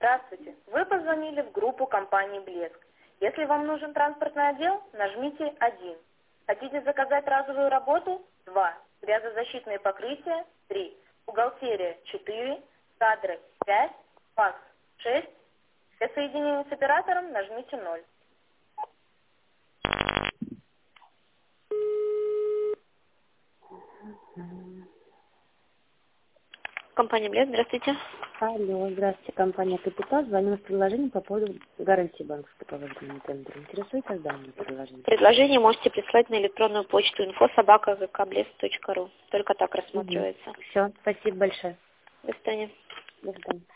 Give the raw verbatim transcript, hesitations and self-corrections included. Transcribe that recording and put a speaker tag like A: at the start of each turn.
A: Здравствуйте. Вы позвонили в группу компании «Блеск». Если вам нужен транспортный отдел, нажмите один. Хотите заказать разовую работу? два. Грязозащитные покрытия? три. Бухгалтерия? четыре. Кадры? пять. Факс? шесть. Для соединения с оператором нажмите ноль. Компания «Блеск», здравствуйте.
B: Алло, здравствуйте, компания «Капитал». Звоню с предложением по поводу гарантии банковской по важному тендеру. Интересуетесь данным предложением?
A: Предложение можете прислать на электронную почту инфо собака вэ ка блеск точка ру. Только так
B: Угу.
A: рассматривается.
B: Все, спасибо большое.
A: До свидания.
B: До свидания.